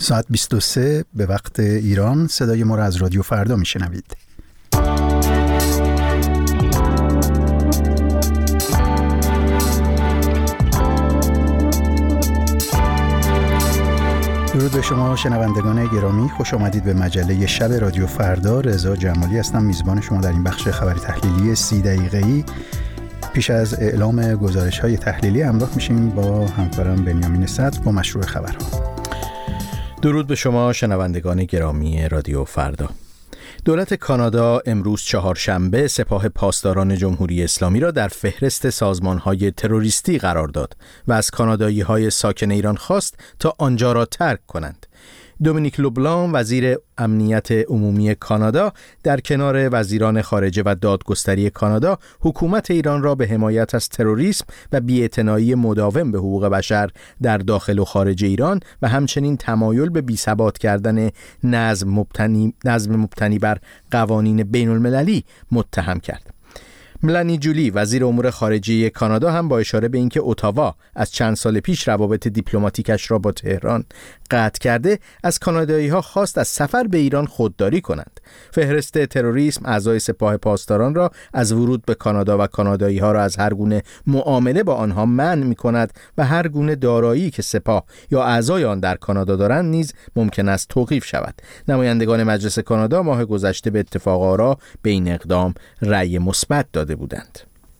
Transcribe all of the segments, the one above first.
ساعت 23 به وقت ایران. صدای ما را از رادیو فردا میشنوید. درود به شما شنوندگان گرامی، خوش آمدید به مجله شب رادیو فردا. رضا جمالی هستم، میزبان شما در این بخش خبری تحلیلی 30 دقیقه‌ای. پیش از اعلام گزارش‌های تحلیلی همراه میشیم با همکارم بنیامین صدر با مشروع خبرها. درود به شما شنوندگان گرامی رادیو فردا. دولت کانادا امروز چهارشنبه سپاه پاسداران جمهوری اسلامی را در فهرست سازمان‌های تروریستی قرار داد و از کانادایی‌های ساکن ایران خواست تا آنجا را ترک کنند. دومینیک لوبلان وزیر امنیت عمومی کانادا در کنار وزیران خارجه و دادگستری کانادا حکومت ایران را به حمایت از تروریسم و بی‌اعتنایی مداوم به حقوق بشر در داخل و خارج ایران و همچنین تمایل به بی‌ثبات کردن نظم مبتنی بر قوانین بین المللی متهم کرد. ملانی جولی وزیر امور خارجه کانادا هم با اشاره به اینکه اتاوا از چند سال پیش روابط دیپلماتیکش را با تهران قطع کرده، از کانادایی‌ها خواست از سفر به ایران خودداری کنند. فهرست تروریسم اعضای سپاه پاسداران را از ورود به کانادا و کانادایی‌ها را از هر گونه معامله با آنها منع می‌کند و هر گونه دارایی که سپاه یا اعضای آن در کانادا دارند نیز ممکن است توقیف شود. نمایندگان مجلس کانادا ماه گذشته به اتفاق آرا به این اقدام رأی مثبت داده بودند.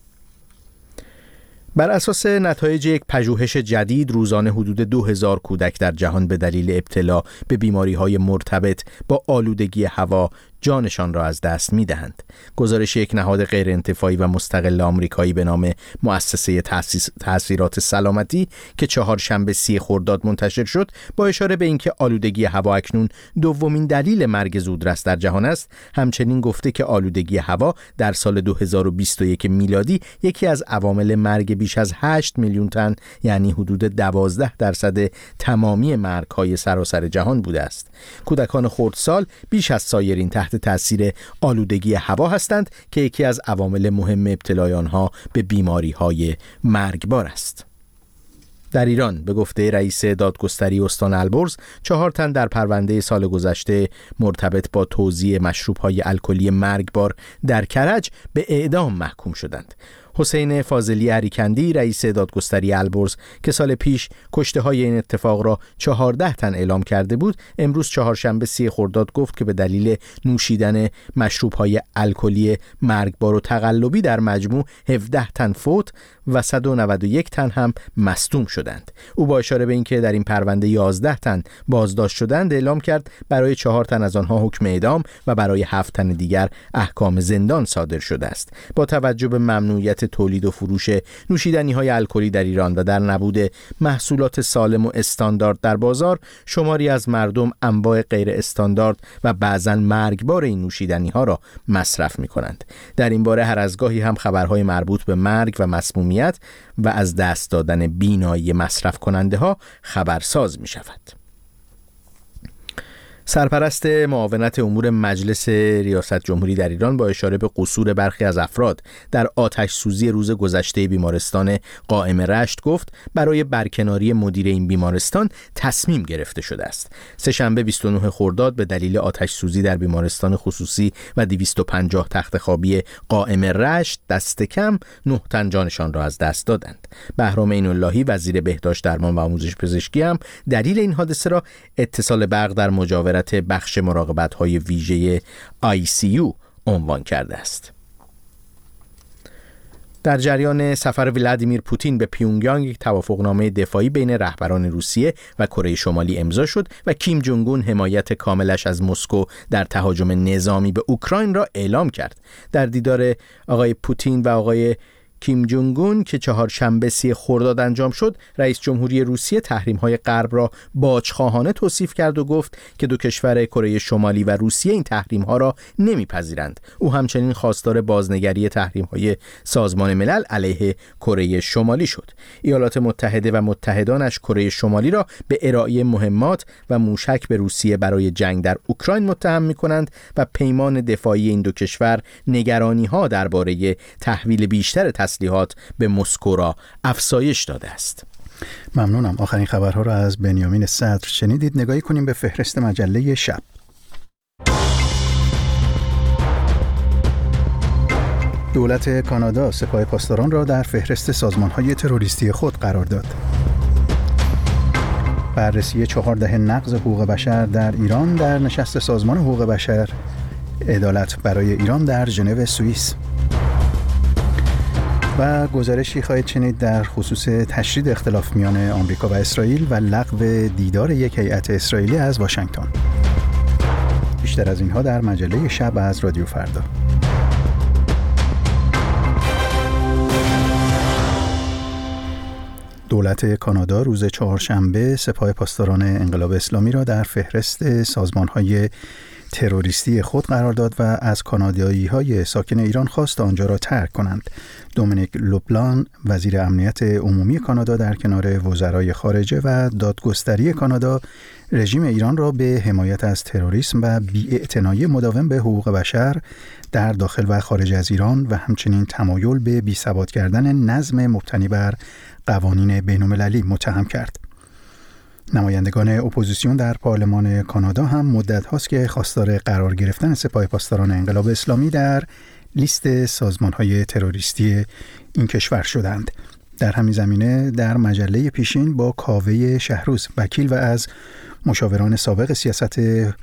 بر اساس نتایج یک پژوهش جدید، روزانه حدود 2000 کودک در جهان به دلیل ابتلا به بیماری‌های مرتبط با آلودگی هوا جانشان را از دست می‌دهند. گزارش یک نهاد غیرانتفاعی و مستقل آمریکایی به نام مؤسسه تأثیرات سلامتی که چهارشنبه 30 خرداد منتشر شد، با اشاره به اینکه آلودگی هوا اکنون دومین دلیل مرگ زودرس در جهان است، همچنین گفته که آلودگی هوا در سال 2021 میلادی یکی از عوامل مرگ بیش از 8 میلیون تن، یعنی حدود 12% تمامی مرگ‌های سراسر جهان بوده است. کودکان خردسال بیش از سایرین تحت تأثیر آلودگی هوا هستند که یکی از عوامل مهم ابتلای آنها به بیماری‌های مرگبار است. در ایران به گفته رئیس دادگستری استان البرز، 4 تن در پرونده سال گذشته مرتبط با توزیع مشروب‌های الکلی مرگبار در کرج به اعدام محکوم شدند. حسین فاضلی اریکندی رئیس دادگستری البرز که سال پیش کشته‌های این اتفاق را 14 تن اعلام کرده بود، امروز چهارشنبه 30 خرداد گفت که به دلیل نوشیدن مشروب‌های الکلی مرگبار و تقلبی در مجموع 17 تن فوت و 191 تن هم مصدوم شدند. او با اشاره به اینکه در این پرونده 11 تن بازداشت شدند اعلام کرد برای 4 تن از آنها حکم اعدام و برای 7 تن دیگر احکام زندان صادر شده است. با توجه به ممنوعیت تولید و فروش نوشیدنی‌های الکلی در ایران و در نبود محصولات سالم و استاندارد در بازار، شماری از مردم انواع غیر استاندارد و بعضاً مرگبار این نوشیدنی‌ها را مصرف می‌کنند. در این باره هر از گاهی هم خبرهای مربوط به مرگ و مسمومیت و از دست دادن بینایی مصرف کننده‌ها خبرساز می‌شود. سرپرست معاونت امور مجلس ریاست جمهوری در ایران با اشاره به قصور برخی از افراد در آتش سوزی روز گذشته بیمارستان قائم رشت گفت برای برکناری مدیر این بیمارستان تصمیم گرفته شده است. سه‌شنبه 29 خرداد به دلیل آتش سوزی در بیمارستان خصوصی و 250 تخت خوابی قائم رشت دست کم 9 تن جانشان را از دست دادند. بهرام عین‌اللهی وزیر بهداشت درمان و آموزش پزشکی هم دلیل این حادثه را اتصال برق در مجاورت بخش مراقبت‌های ویژه ICU عنوان کرده است. در جریان سفر ولادیمیر پوتین به پیونگیانگ یک توافقنامه دفاعی بین رهبران روسیه و کره شمالی امضا شد و کیم جونگ اون حمایت کاملش از مسکو در تهاجم نظامی به اوکراین را اعلام کرد. در دیدار آقای پوتین و آقای کیم جونگ اون که چهارشنبه 30 خرداد انجام شد، رئیس جمهوری روسیه تحریم‌های غرب را باج‌خواهانه توصیف کرد و گفت که دو کشور کره شمالی و روسیه این تحریم‌ها را نمی‌پذیرند. او همچنین خواستار بازنگری تحریم‌های سازمان ملل علیه کره شمالی شد. ایالات متحده و متحدانش کره شمالی را به ارائه مهمات و موشک به روسیه برای جنگ در اوکراین متهم می‌کنند و پیمان دفاعی این دو کشور نگرانی‌ها درباره تحویل بیشتر تسلیحات به مسکو را افزایش داده است. ممنونم. آخرین خبرها را از بنیامین صدر شنیدید. نگاهی کنیم به فهرست مجله شب. دولت کانادا سپاه پاسداران را در فهرست سازمان‌های تروریستی خود قرار داد. بررسی 4 دهه نقض حقوق بشر در ایران در نشست سازمان حقوق بشر عدالت برای ایران در ژنو سوئیس. و گزارشی خواهید شنید در خصوص تشدید اختلاف میان آمریکا و اسرائیل و لغو دیدار یک هیئت اسرائیلی از واشنگتن. بیشتر از اینها در مجله شب از رادیو فردا. دولت کانادا روز چهارشنبه سپاه پاسداران انقلاب اسلامی را در فهرست سازمان‌های تروریستی خود قرار داد و از کانادایی‌های ساکن ایران خواست آنجا را ترک کنند. دومینیک لوپلان وزیر امنیت عمومی کانادا در کنار وزرای خارجه و دادگستری کانادا رژیم ایران را به حمایت از تروریسم و بی‌اعتنایی مداوم به حقوق بشر در داخل و خارج از ایران و همچنین تمایل به بی‌ثبات کردن نظم مبتنی بر قوانین بین‌المللی متهم کرد. نمایندگان اپوزیسیون در پارلمان کانادا هم مدت هاست که خواستار قرار گرفتن سپاه پاسداران انقلاب اسلامی در لیست سازمان‌های تروریستی این کشور شدند. در همین زمینه در مجله پیشین با کاوه شهروز وکیل و از مشاوران سابق سیاست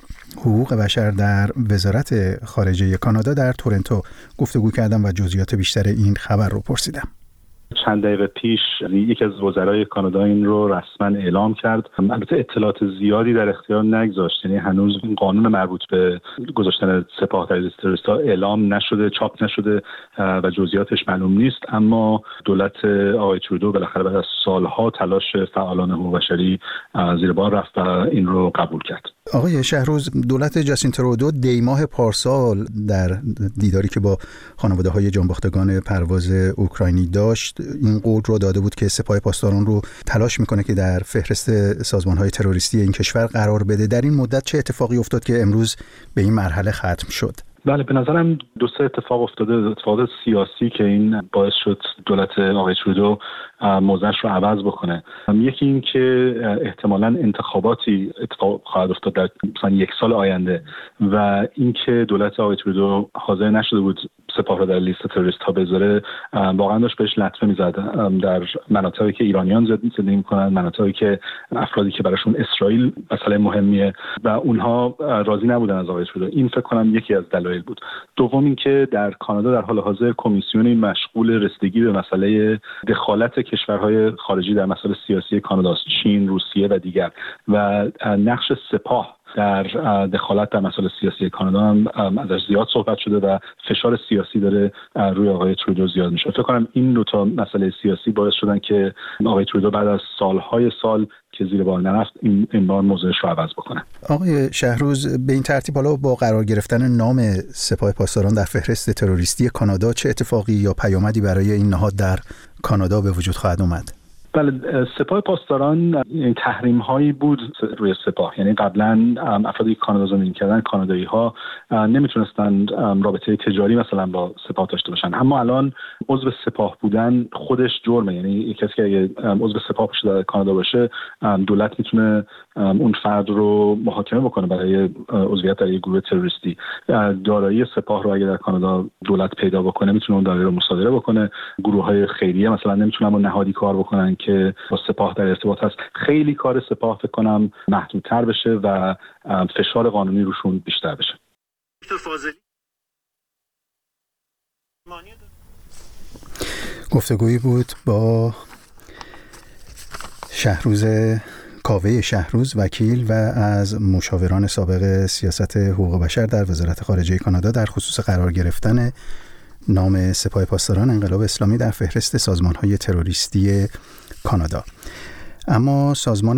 حقوق بشر در وزارت خارجه کانادا در تورنتو گفتگو کردم و جزئیات بیشتر این خبر رو پرسیدم. چند دقیقه پیش یکی از وزرای کانادا این رو رسما اعلام کرد. البته اطلاعات زیادی در اختیار نگذاشت، یعنی هنوز این قانون مربوط به گذاشتن سپاه در لیست تروریست‌ها اعلام نشده، چاپ نشده و جزئیاتش معلوم نیست. اما دولت آقای ترودو بالاخره بعد از سالها تلاش فعالان حقوق بشری زیر بار رفت و این رو قبول کرد. آقای شهروز، دولت جاستین ترودو دیماه پارسال در دیداری که با خانواده‌های جانباختگان پرواز اوکراینی داشت این قول رو داده بود که سپاه پاسداران رو تلاش میکنه که در فهرست سازمان‌های تروریستی این کشور قرار بده. در این مدت چه اتفاقی افتاد که امروز به این مرحله ختم شد؟ بله، به نظرم 2-3 اتفاق افتاده. اتفاقات سیاسی که این باعث شد دولت آقای ترودو موضعش رو عوض بکنه. یکی این که احتمالاً انتخاباتی اتفاق خواهد افتاد در مثلا 1 سال آینده و اینکه دولت آقای ترودو حاضر نشده بود سپاه را در لیست تروریست ها بذاره واقعا داشت بهش لطمه میزد. در مناطقی که ایرانیان زندگی میکنن، مناطقی که افرادی که براشون اسرائیل مسئله مهمیه و اونها راضی نبودن از آقای ترودو. این فکر کنم یکی از دلایل بود. دوم این که در کانادا در حال حاضر کمیسیونی مشغول رسیدگی به مسئله دخالت کشورهای خارجی در مسائل سیاسی کانادا، چین، روسیه و دیگر، و نقش سپاه در دخالت در مسائل سیاسی کانادا هم ازش زیاد صحبت شده و فشار سیاسی داره روی آقای ترودو زیاد میشه. فکر کنم این دو تا مسئله سیاسی باعث شدن که آقای ترودو بعد از سالهای سال که زیر بار نرفت این بار موضوعش رو عوض بکنه. آقای شهروز، به این ترتیب حالا با قرار گرفتن نام سپاه پاسداران در فهرست تروریستی کانادا چه اتفاقی یا پیامدی برای این نهاد در کانادا به وجود خواهد اومد؟ بله، سپاه پاسداران این تحریم هایی بود روی سپاه. یعنی قبلا افرادی که کانادا زندگی کردن، کانادایی ها نمیتونستند رابطه تجاری مثلا با سپاه داشته باشن، اما الان عضو سپاه بودن خودش جرمه. یعنی کسی که اگه عضو سپاه باشه در کانادا باشه، دولت میتونه اون فرد رو محاکمه بکنه برای عضویت در یک گروه تروریستی. دارایی سپاه رو اگه در کانادا دولت پیدا بکنه میتونه اون دارایی رو مصادره بکنه. گروه های خیریه مثلا نمیتونن با نهادی کار بکنن که با سپاه در ارتباط هست. خیلی کار سپاه فکر کنم محدودتر بشه و فشار قانونی روشون بیشتر بشه. گفتگویی بود با کاوه شهروز وکیل و از مشاوران سابق سیاست حقوق بشر در وزارت خارجه کانادا در خصوص قرار گرفتن نام سپاه پاسداران انقلاب اسلامی در فهرست سازمان‌های تروریستی کانادا. اما سازمان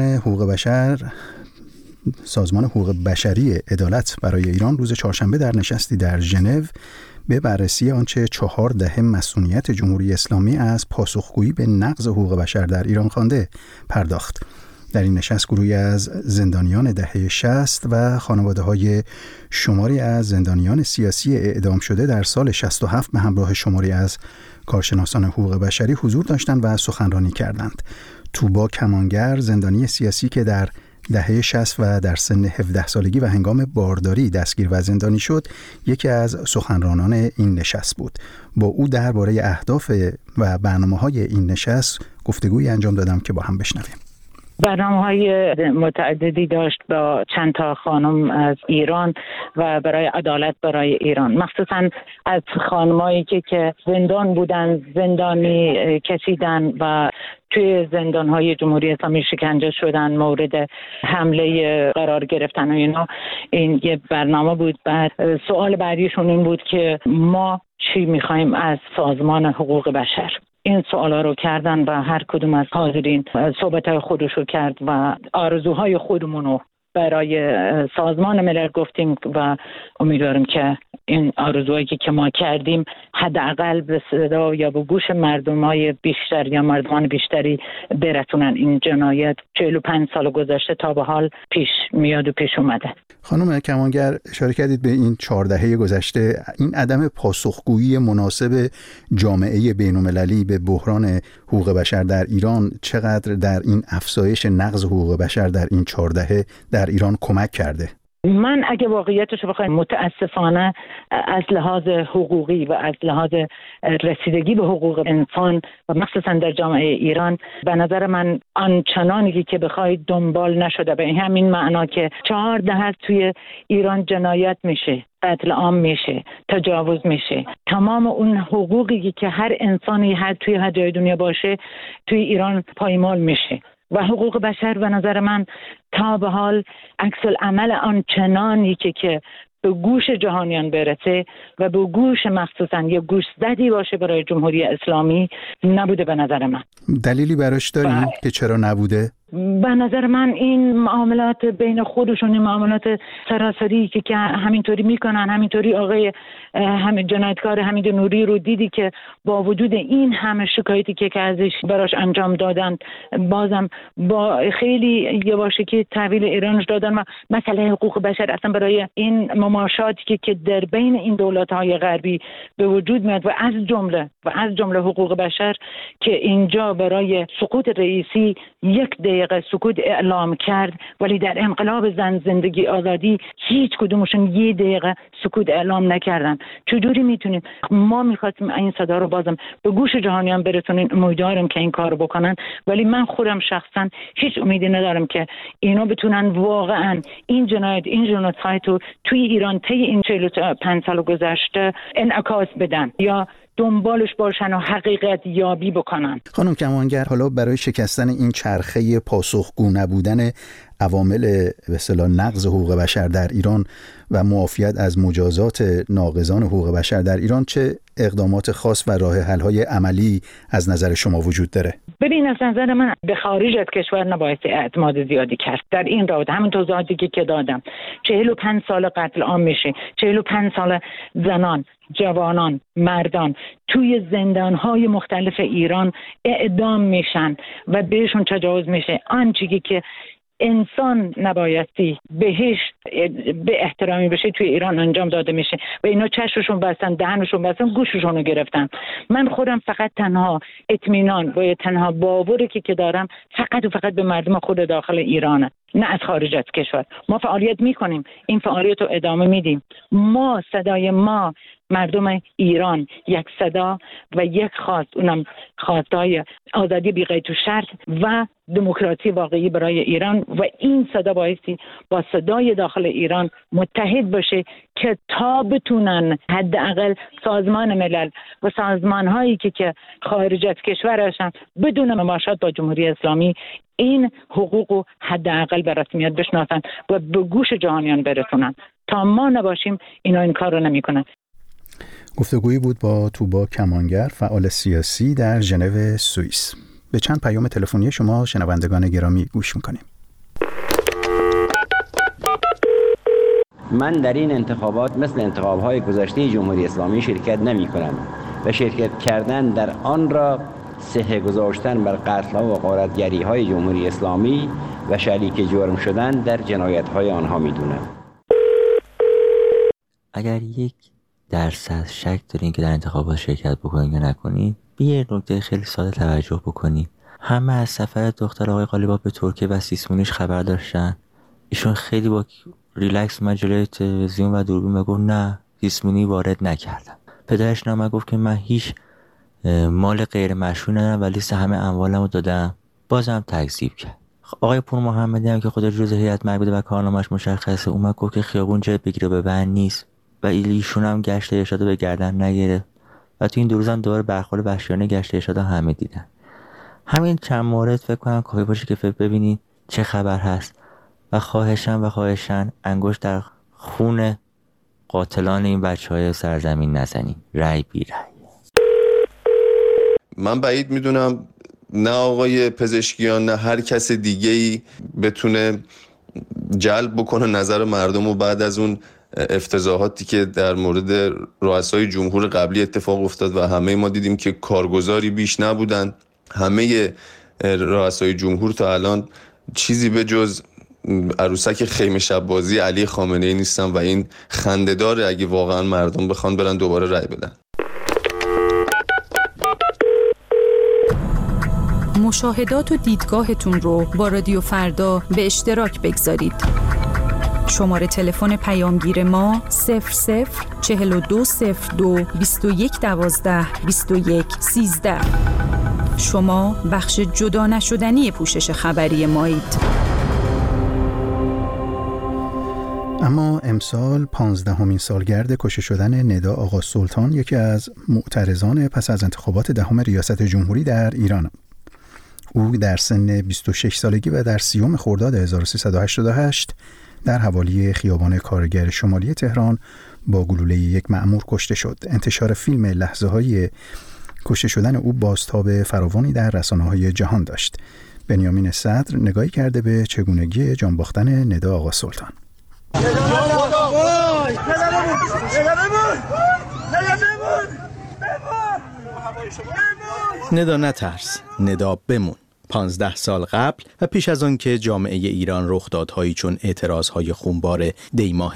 حقوق بشری عدالت برای ایران روز چهارشنبه در نشستی در ژنو به بررسی آنچه 4 دهه مسئولیت جمهوری اسلامی از پاسخگویی به نقض حقوق بشر در ایران خوانده پرداخت. در این نشست گروهی از زندانیان دهه 60 و خانواده‌های شماری از زندانیان سیاسی اعدام شده در سال 67 به همراه شماری از کارشناسان حقوق بشری حضور داشتند و سخنرانی کردند. طوبا کمانگر، زندانی سیاسی که در دهه 60 و در سن 17 سالگی و هنگام بارداری دستگیر و زندانی شد، یکی از سخنرانان این نشست بود. با او درباره اهداف و برنامه‌های این نشست گفتگویی انجام دادم که با هم بشنویم. برنامه‌های متعددی داشت با چند تا خانم از ایران و برای عدالت برای ایران، مخصوصا از خانمایی که زندان بودن، زندانی کشیدن و توی زندان‌های جمهوری اسلامی شکنجه شدن، مورد حمله قرار گرفتن و اینا. این یه برنامه بود. بعد سوال بعدیشون این بود که ما چی می‌خوایم از سازمان حقوق بشر. این سوالا رو کردن و هر کدوم از حاضرین صحبت‌های خودش رو کرد و آرزوهای خودمون رو برای سازمان ملل گفتیم و امیدوارم که این آرزوهایی که ما کردیم حداقل به صدا یا به گوش مردمای بیشتر یا مردمان بیشتری برسونن. این جنایت 45 سال گذشته تا به حال پیش میاد و پیش اومده. خانم کمانگر، اشاره کردید به این 4 دهه گذشته، این عدم پاسخگویی مناسب جامعه بین‌المللی به بحران حقوق بشر در ایران چقدر در این افزایش نقض حقوق بشر در این 4 دهه در ایران کمک کرده؟ من اگه واقعیتش بخوایم متاسفانه از لحاظ حقوقی و از لحاظ رسیدگی به حقوق انسان و مخصوصا در جامعه ایران به نظر من آنچنانی که بخواید دنبال نشده. به همین معنا که 4 دهه توی ایران جنایت میشه، قتل عام میشه، تجاوز میشه، تمام اون حقوقی که هر انسانی توی هر جای دنیا باشه توی ایران پایمال میشه و حقوق بشر به نظر من تا به حال عکس العمل آنچنانی که به گوش جهانیان برسه و به گوش مخصوصا یا گوش زدی باشه برای جمهوری اسلامی نبوده به نظر من. دلیلی براش داری که چرا نبوده؟ به نظر من این معاملات بین خودشون، این معاملات سراسری که همینطوری میکنن، همینطوری آقای همین جنایتکار حمید نوری رو دیدی که با وجود این همه شکایتی که ازش براش انجام دادن بازم با خیلی یواشکی تحویل ایرانش دادن و مسئله حقوق بشر اصلا برای این مماشاتی که در بین این دولت‌های غربی به وجود میاد و از جمله حقوق بشر که اینجا برای سقوط رئیسی 1 دقیقه سکوت اعلام کرد، ولی در انقلاب زن زندگی آزادی هیچ کدومشون 1 دقیقه سکوت اعلام نکردن. چجوری میتونیم ما میخواستیم این صدا رو بازم به گوش جهانیان برسونیم؟ امیدوارم که این کارو بکنن، ولی من خودم شخصا هیچ امیدی ندارم که اینا بتونن واقعا این جنایت رو توی ایران طی این 45 سال گذشته انعکاس بدن یا دنبالش باشن و حقیقت یابی بکنن. خانم کمانگر، حالا برای شکستن این چرخه پاسخگو نبودن عوامل به اصطلاح نقض حقوق بشر در ایران و معافیت از مجازات ناقضان حقوق بشر در ایران چه اقدامات خاص و راه حل‌های عملی از نظر شما وجود داره؟ ببین، از نظر من به خارج از کشور نباید اعتماد زیادی کرد در این رابطه. همین توضیحاتی که دادم، 45 سال قتل عام میشه، 45 سال زنان، جوانان، مردان توی زندان‌های مختلف ایران اعدام میشن و بهشون تجاوز میشه. آنچه که انسان نبایستی بهش به احترامی بشه توی ایران انجام داده میشه و اینا چشمشون بستن، دهنشون بستن، گوششون رو گرفتن. من خودم فقط تنها اطمینان و تنها باوری که دارم فقط و فقط به مردم خود داخل ایرانه، نه از خارج از کشور. ما فعالیت میکنیم، این فعالیت رو ادامه میدیم. ما صدای ما مردم ایران یک صدا و یک خواست، اونم خواستای آزادی بی قید و شرط و دموکراسی واقعی برای ایران و این صدا بایستی با صدای داخل ایران متحد باشه که تا بتونن حداقل سازمان ملل و سازمان‌هایی که خارج از کشور هستن بدون مماشات با جمهوری اسلامی این حقوق رو حداقل به رسمیت بشناسن و به گوش جهانیان برسونن. تا ما نباشیم اینا این کار رو نمی‌کنن. گفتگویی بود با طوبا کمانگر، فعال سیاسی در ژنو سوئیس. به چند پیام تلفنی شما شنوندگان گرامی گوش میکنیم. من در این انتخابات مثل انتخاب‌های گذشته جمهوری اسلامی شرکت نمی‌کنم و شرکت کردن در آن را صحه گذاشتن بر قتل‌ها و غارتگری‌های جمهوری اسلامی و شریک جرم شدن در جنایت‌های آنها می‌دونم. اگر 1% شک دارین که در انتخابات شرکت بکنین یا نکنین، به یه نکته خیلی ساده توجه بکنین. همه از سفر دختر آقای قالیباف به ترکیه و سیسمونیش خبر داشتن. ایشون خیلی با ریلکس اومد جلوی تلویزیون و دوربین و گفت نه سیسمونی وارد نکردم. پدرش نامه گفت که من هیچ مال غیر مشروع ندارم و لیست همه اموالمو دادم. بازم تکذیب کرد. آقای پور محمدی هم که خود جزء هیئت مربوطه و کارنامه‌اش مشخصه اومد گفت که خیابون جای بگیره به بند نیست و ایشون هم گشت ارشاد به گردن نگرفت و تو این 2 روز هم دوباره برخورد وحشیانه گشت ارشاد همه دیدن. همین چند مورد فکر کنم کافی باشه که ببینید چه خبر هست و خواهشاً انگشت در خون قاتلان این بچه‌های سرزمین نزنید. رأی بی رأی. من بعید میدونم نه آقای پزشکیان نه هر کس دیگه‌ای بتونه جلب بکنه نظر مردم و بعد از اون افتضاحاتی که در مورد رؤسای جمهور قبلی اتفاق افتاد و همه ما دیدیم که کارگزاری بیش نبودن. همه رؤسای جمهور تا الان چیزی به جز عروسک خیمه شب بازی علی خامنه‌ای نیستن و این خنده‌داره اگه واقعا مردم بخوان برن دوباره رأی بدن. مشاهدات و دیدگاهتون رو با رادیو فردا به اشتراک بگذارید. شماره تلفن پیامگیر ما 004202 2112 2113. شما بخش جدا نشدنی پوشش خبری مایید. اما امسال 15مین سالگرد کشته شدن ندا آقا سلطان، یکی از معترضان پس از انتخابات 10 ریاست جمهوری در ایران. او در سن 26 سالگی و در 30 خرداد 1388 در حوالی خیابان کارگر شمالی تهران با گلوله یک مأمور کشته شد. انتشار فیلم لحظه‌های کشته شدن او بازتاب فراوانی در رسانه‌های جهان داشت. بنیامین صدر نگاهی کرده به چگونگی جان باختن ندا آقا سلطان. ندا نترس، ندا بمون. 15 سال قبل و پیش از آن که جامعه ایران رخدادهایی چون اعتراضهای خونبار دی ماه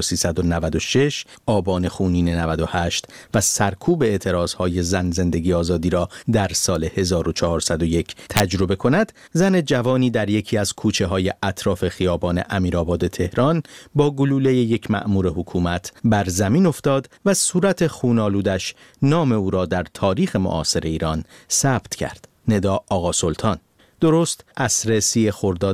1396، آبان خونین 98 و سرکوب اعتراضهای زن زندگی آزادی را در سال 1401 تجربه کند، زن جوانی در یکی از کوچه های اطراف خیابان امیرآباد تهران با گلوله یک مأمور حکومت بر زمین افتاد و صورت خونالودش نام او را در تاریخ معاصر ایران ثبت کرد. ندا آقا سلطان. درست عصر 30 خرداد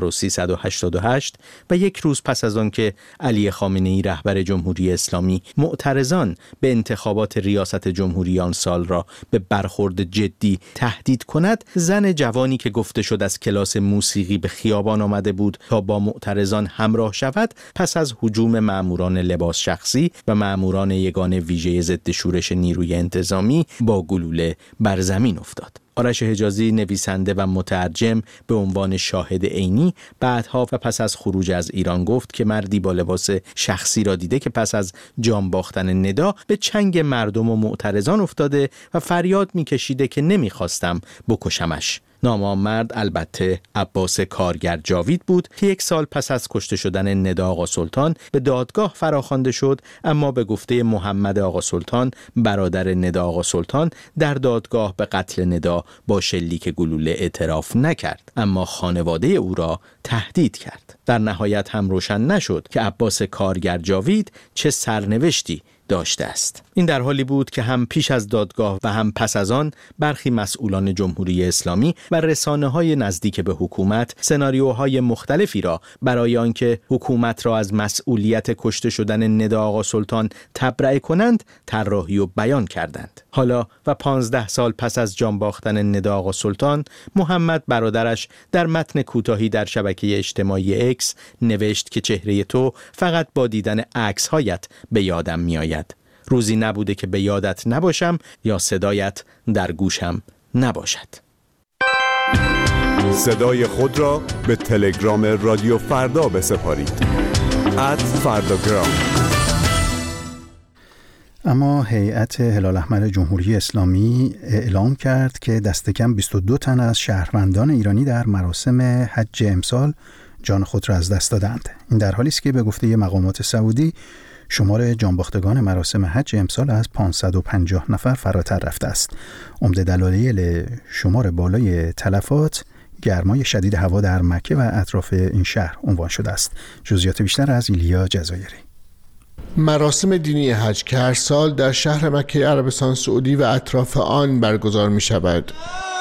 1388 و یک روز پس از آن که علی خامنه‌ای رهبر جمهوری اسلامی معترضان به انتخابات ریاست جمهوری آن سال را به برخورد جدی تهدید کند، زن جوانی که گفته شد از کلاس موسیقی به خیابان آمده بود تا با معترضان همراه شود، پس از هجوم مأموران لباس شخصی و مأموران یگان ویژه ضد شورش نیروی انتظامی با گلوله بر زمین افتاد. آرش حجازی، نویسنده و مترجم، به عنوان شاهد عینی بعدها و پس از خروج از ایران گفت که مردی با لباس شخصی را دیده که پس از جان باختن ندا به چنگ مردم و معترضان افتاده و فریاد می‌کشیده که نمی‌خواستم بکشمش. نام آن مرد البته عباس کارگر جاوید بود که 1 سال پس از کشته شدن ندا آقا سلطان به دادگاه فراخوانده شد، اما به گفته محمد آقا سلطان برادر ندا آقا سلطان در دادگاه به قتل ندا با شلیک گلوله اعتراف نکرد، اما خانواده او را تهدید کرد. در نهایت هم روشن نشد که عباس کارگر جاوید چه سرنوشتی داشته است. این در حالی بود که هم پیش از دادگاه و هم پس از آن برخی مسئولان جمهوری اسلامی و رسانه‌های نزدیک به حکومت سناریوهای مختلفی را برای آنکه حکومت را از مسئولیت کشته شدن ندا آقا سلطان تبرئه کنند طراحی و بیان کردند. حالا و 15 سال پس از جان باختن ندا آقا سلطان، محمد برادرش در متن کوتاهی در شبکه اجتماعی اکس نوشت که چهره تو فقط با دیدن عکس‌هایت به یادم میآید. روزی نبوده که به یادت نباشم یا صدایت در گوشم نباشد. صدای خود را به تلگرام رادیو فردا بسپارید. @فرداگرام. اما هیئت هلال احمر جمهوری اسلامی اعلام کرد که دست کم 22 تن از شهروندان ایرانی در مراسم حج امسال جان خود را از دست دادند. این در حالی است که به گفته مقامات سعودی شمار جانباختگان مراسم حج امسال از 550 نفر فراتر رفته است. عمده دلایل شمار بالای تلفات گرمای شدید هوا در مکه و اطراف این شهر عنوان شده است. جزئیات بیشتر از ایلیا جزایری. مراسم دینی حج که هر سال در شهر مکه عربستان سعودی و اطراف آن برگزار می شود.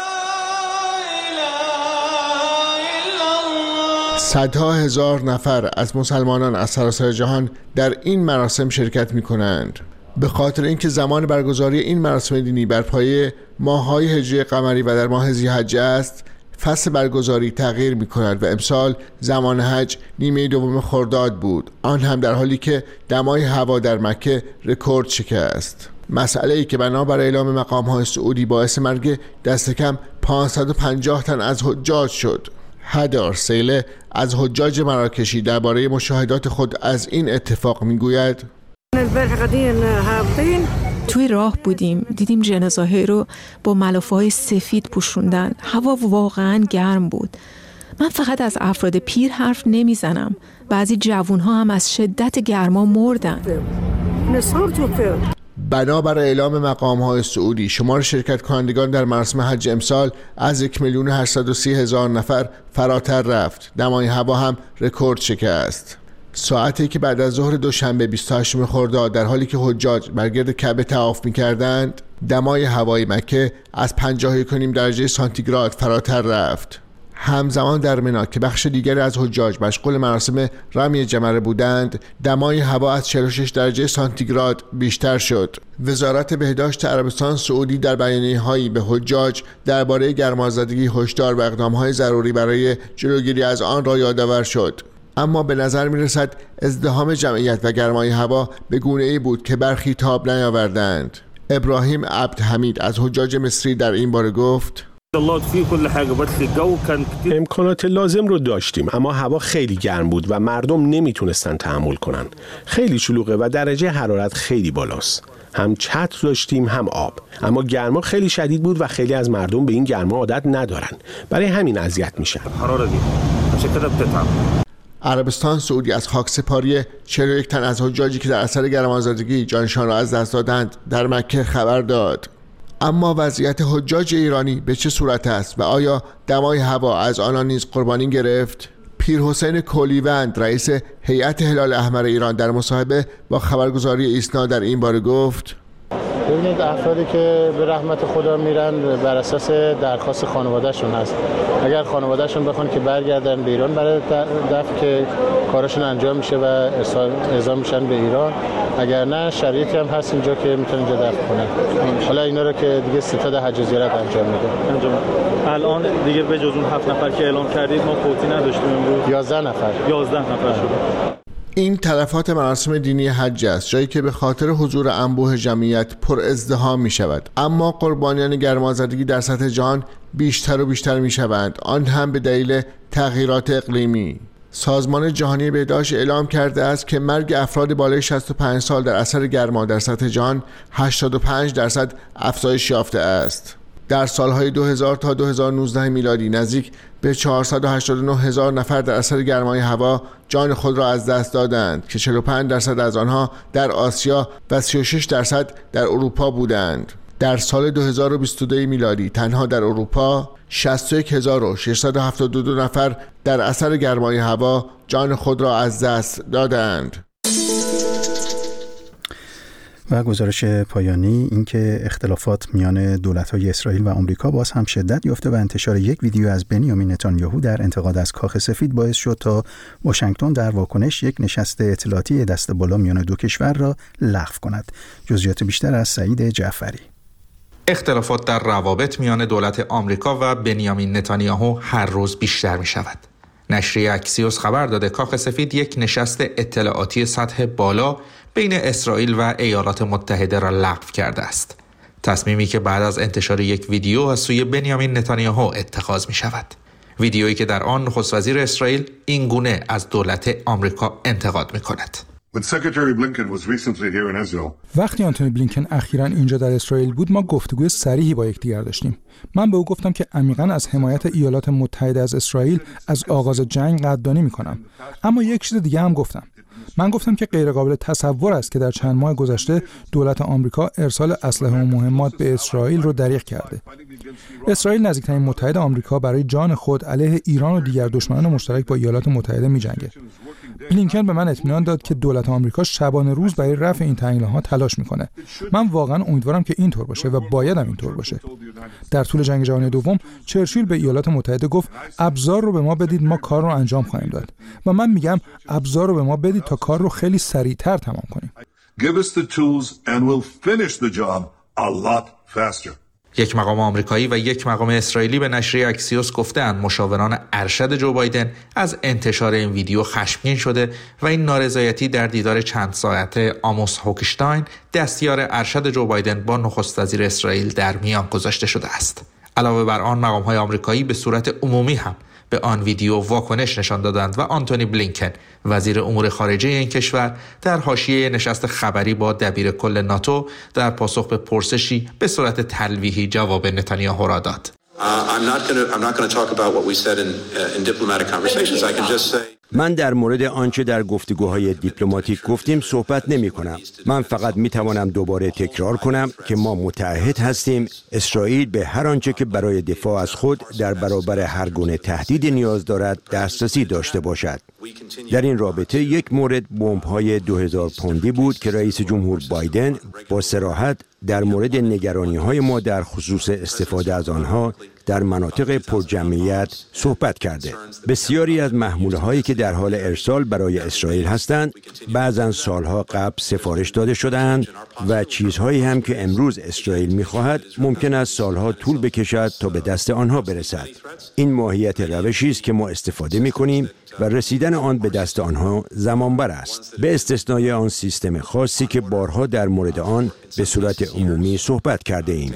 صدها هزار نفر از مسلمانان از سراسر جهان در این مراسم شرکت می کنند. به خاطر اینکه زمان برگزاری این مراسم دینی بر پایه ماه‌های هجری قمری و در ماه ذی‌الحجه است، فصل برگزاری تغییر می کند و امسال زمان حج نیمه دوم خرداد بود، آن هم در حالی که دمای هوا در مکه رکورد شکست. مسئله ای که بنابر اعلام مقام‌های سعودی باعث مرگ دست کم 550 تن از حجاج شد. هدار سیله از حجاج مراکشی درباره مشاهدات خود از این اتفاق میگوید: توی راه بودیم، دیدیم جنازه‌ها رو با ملافه‌های سفید پوشوندن. هوا واقعاً گرم بود. من فقط از افراد پیر حرف نمیزنم. بعضی جوان‌ها هم از شدت گرما مردن. بنابر اعلام مقام‌های سعودی شمار شرکت کنندگان در مراسم حج امسال از 1,830,000 نفر فراتر رفت. دمای هوا هم رکورد شکست. ساعتی که بعد از ظهر دوشنبه 28 خرداد در حالی که حجاج بر گرد کعبه طواف می‌کردند، دمای هوای مکه از 51.5 درجه سانتیگراد فراتر رفت. همزمان در منا که بخش دیگری از حجاج مشغول مراسم رمی جمره بودند، دمای هوا از 46 درجه سانتیگراد بیشتر شد. وزارت بهداشت عربستان سعودی در بیانیه‌هایی به حجاج درباره گرمازدگی هشدار و اقدام‌های ضروری برای جلوگیری از آن را یادآور شد. اما به نظر می‌رسد ازدحام جمعیت و گرمای هوا به گونه‌ای بود که برخی تاب نیاوردند. ابراهیم عبدحمید از حجاج مصری در این باره گفت: امکانات لازم رو داشتیم، اما هوا خیلی گرم بود و مردم نمیتونستن تحمل کنن. خیلی شلوغه و درجه حرارت خیلی بالاست. هم چتر داشتیم هم آب، اما گرما خیلی شدید بود و خیلی از مردم به این گرما عادت ندارن، برای همین اذیت میشن. عربستان سعودی از خاکسپاری 41 تن از حجاجی که در اثر گرمازدگی جانشان را از دست دادند در مکه خبر داد. اما وضعیت حجاج ایرانی به چه صورت است و آیا دمای هوا از آنان نیز قربانی گرفت؟ پیر حسین کولیوند رئیس هیئت هلال احمر ایران در مصاحبه با خبرگزاری ایسنا در این باره گفت: ببینید، افرادی که به رحمت خدا میرن بر اساس درخواست خانوادهشون هست. اگر خانوادهشون بخوان که برگردن به ایران برای دفع که کارشون انجام میشه و ارسال میشن به ایران، اگر نه شرایطی هم هست اینجا که میتونن اینجا دفع کنن. حالا اینا رو که دیگه ستاد حج زیارت انجام میده. الان دیگه به جز اون 7 نفر که اعلام کردید ما فوتی نداشتیم امروز. 11 نفر شد. این تلفات مراسم دینی حج است، جایی که به خاطر حضور انبوه جمعیت پر ازدحام می شود. اما قربانیان گرمازدگی در سطح جهان بیشتر و بیشتر می شوند، آن هم به دلیل تغییرات اقلیمی. سازمان جهانی بهداشت اعلام کرده است که مرگ افراد بالای 65 سال در اثر گرما در سطح جهان 85% افزایش یافته است. در سالهای 2000 تا 2019 میلادی نزدیک به 489,000 نفر در اثر گرمای هوا جان خود را از دست دادند که 45% از آنها در آسیا و 36% در اروپا بودند. در سال 2022 میلادی تنها در اروپا 61,672 نفر در اثر گرمای هوا جان خود را از دست دادند. و گزارش پایانی این که اختلافات میان دولت‌های اسرائیل و آمریکا باز هم شدت یافته و انتشار یک ویدیو از بنیامین نتانیاهو در انتقاد از کاخ سفید باعث شد تا واشنگتن در واکنش یک نشست اطلاعاتی دست بالا میان دو کشور را لغو کند. جزئیات بیشتر از سعید جعفری. اختلافات در روابط میان دولت آمریکا و بنیامین نتانیاهو هر روز بیشتر می شود. نشریه اکسیوس خبر داده کاخ سفید یک نشست اطلاعاتی سطح بالا بین اسرائیل و ایالات متحده را لغو کرده است. تصمیمی که بعد از انتشار یک ویدیو از سوی بنیامین نتانیاهو اتخاذ می شود. ویدیویی که در آن نخست وزیر اسرائیل این گونه از دولت آمریکا انتقاد می کند. وقتی آنتونی بلینکن اخیراً اینجا در اسرائیل بود، ما گفتگوی صریحی با یکدیگر داشتیم. من به او گفتم که عمیقاً از حمایت ایالات متحده از اسرائیل از آغاز جنگ قدردانی می‌کنم. اما یک چیز دیگه هم گفتم. من گفتم که غیرقابل تصور است که در چند ماه گذشته دولت آمریکا ارسال اسلحه و مهمات به اسرائیل رو دریغ کرده. اسرائیل نزدیکترین متحد آمریکا برای جان خود علیه ایران و دیگر دشمنان مشترک با ایالات متحده می‌جنگه. بلینکن به من اطمینان داد که دولت آمریکا شبانه روز برای رفع این تنگناها تلاش میکنه. من واقعا امیدوارم که اینطور باشه و باید هم اینطور باشه. در طول جنگ جهانی دوم چرچیل به ایالات متحده گفت ابزار رو به ما بدید ما کار رو انجام خواهیم داد. و من میگم ابزار رو به ما بدید تا کار رو خیلی سریعتر تمام کنیم. Give us the tools and we'll finish the job a lot faster. یک مقام آمریکایی و یک مقام اسرائیلی به نشریه اکسیوس گفتند مشاوران ارشد جو بایدن از انتشار این ویدیو خشمگین شده و این نارضایتی در دیدار چند ساعته آموس هوکشتاین دستیار ارشد جو بایدن با نخست وزیر اسرائیل در میان گذاشته شده است. علاوه بر آن مقام‌های آمریکایی به صورت عمومی هم به آن ویدیو واکنش نشان دادند و آنتونی بلینکن وزیر امور خارجه این کشور در حاشیه نشست خبری با دبیر کل ناتو در پاسخ به پرسشی به صورت تلویحی جواب نتانیاهو را داد. من در مورد آنچه در گفتگوهای دیپلماتیک گفتیم صحبت نمی کنم. من فقط می توانم دوباره تکرار کنم که ما متعهد هستیم اسرائیل به هر آنچه که برای دفاع از خود در برابر هر گونه تهدید نیاز دارد دسترسی داشته باشد. در این رابطه یک مورد بمب‌های 2000 پوندی بود که رئیس جمهور بایدن با صراحت در مورد نگرانی‌های ما در خصوص استفاده از آنها در مناطق پرجمعیت صحبت کرده. بسیاری از محموله‌هایی که در حال ارسال برای اسرائیل هستند بعضاً سالها قبل سفارش داده شده‌اند و چیزهایی هم که امروز اسرائیل می‌خواهد ممکن است سالها طول بکشد تا به دست آنها برسد. این ماهیت روشی است که ما استفاده می‌کنیم و رسیدن آن به دست آنها زمانبر است، به استثنای آن سیستم خاصی که بارها در مورد آن به صورت عمومی صحبت کرده ایم.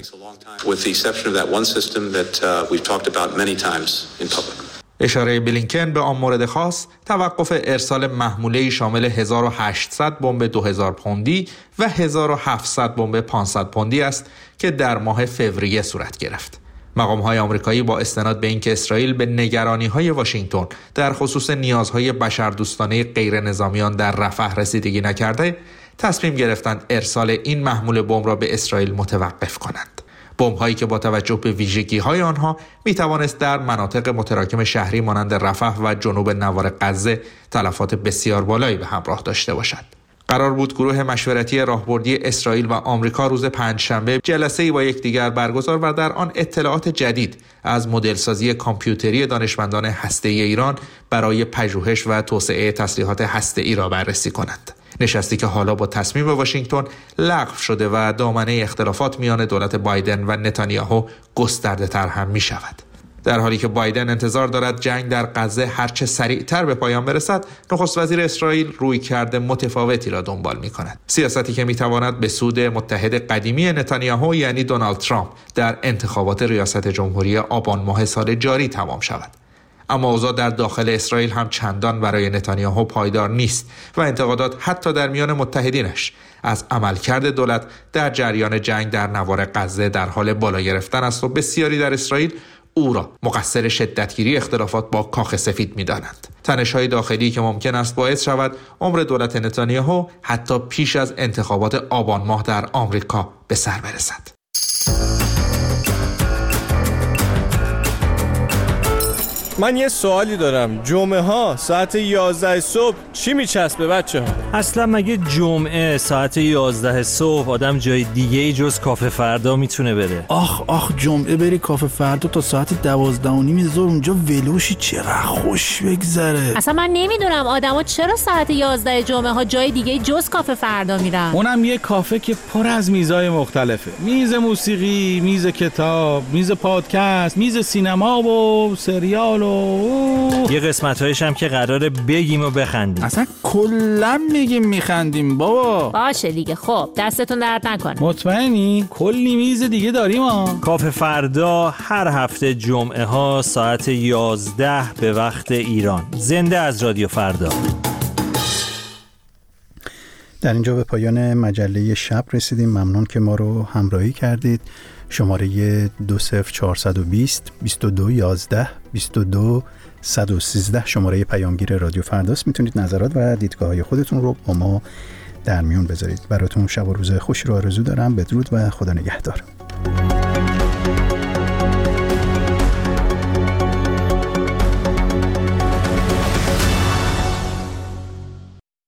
اشاره بلینکن به آن مورد خاص توقف ارسال محموله‌ای شامل 1800 بمب 2000 پوندی و 1700 بمب 500 پوندی است که در ماه فوریه صورت گرفت. مقام‌های آمریکایی با استناد به اینکه اسرائیل به نگرانی‌های واشنگتن در خصوص نیازهای بشردوستانه غیر نظامیان در رفح رسیدگی نکرده، تصمیم گرفتند ارسال این محمول بمب را به اسرائیل متوقف کنند. بمب‌هایی که با توجه به ویژگی‌های آنها می‌توانست در مناطق متراکم شهری مانند رفح و جنوب نوار غزه تلفات بسیار بالایی به همراه داشته باشد. قرار بود گروه مشورتی راهبردی اسرائیل و آمریکا روز پنجشنبه جلسه‌ای با یکدیگر برگزار و در آن اطلاعات جدید از مدل‌سازی کامپیوتری دانشمندان هسته‌ای ایران برای پژوهش و توسعه تسلیحات هسته‌ای را بررسی کنند. نشستی که حالا با تصمیم واشنگتن لغو شده و دامنه اختلافات میان دولت بایدن و نتانیاهو گسترده‌تر هم می‌شود. در حالی که بایدن انتظار دارد جنگ در غزه هرچه سریعتر به پایان برسد، نخست وزیر اسرائیل رویکرد متفاوتی را دنبال می‌کند. سیاستی که می‌تواند به سود متحد قدیمی نتانیاهو یعنی دونالد ترامپ در انتخابات ریاست جمهوری آبان ماه سال جاری تمام شود. اما اوضاع در داخل اسرائیل هم چندان برای نتانیاهو پایدار نیست و انتقادات حتی در میان متحدینش از عملکرد دولت در جریان جنگ در نوار غزه در حال بالا گرفتن است و بسیاری در اسرائیل او را مقصر شدتگیری اختلافات با کاخ سفید می‌دانند. تنش‌های داخلی که ممکن است باعث شود عمر دولت نتانیاهو حتی پیش از انتخابات آبان ماه در آمریکا به سر برسد. من یه سوالی دارم. جمعه ها ساعت 11 صبح چی میچسبه بچه ها؟ اصلا مگه جمعه ساعت 11 صبح آدم جای دیگه ای جز کافه فردا میتونه بره؟ آخ جمعه بری کافه فردا تا ساعت 12:30 ظهر اونجا ولوشی چقدر خوش بگذره. اصلا من نمیدونم آدما چرا ساعت 11 جمعه ها جای دیگه جز کافه فردا میرن. اونم یه کافه که پر از میزای مختلفه. میز موسیقی، میز کتاب، میز پادکست، میز سینما و سریال و یه قسمت‌هایش هم که قراره بگیم و بخندیم. اصلا کلا میگیم میخندیم بابا. باشه دیگه، خب دستتون درد نکنه. مطمئنی؟ کلی میز دیگه داریم ها. کافه فردا هر هفته جمعه ها ساعت 11 به وقت ایران. زنده از رادیو فردا. در اینجا به پایان مجله شب رسیدیم. ممنون که ما رو همراهی کردید. شماره 20420 22 11 22 113 شماره پیامگیر رادیو فرداست. میتونید نظرات و دیدگاه‌های خودتون رو با ما در میون بذارید. براتون شب و روز خوشی رو آرزو دارم. بدرود و خدا نگهدار.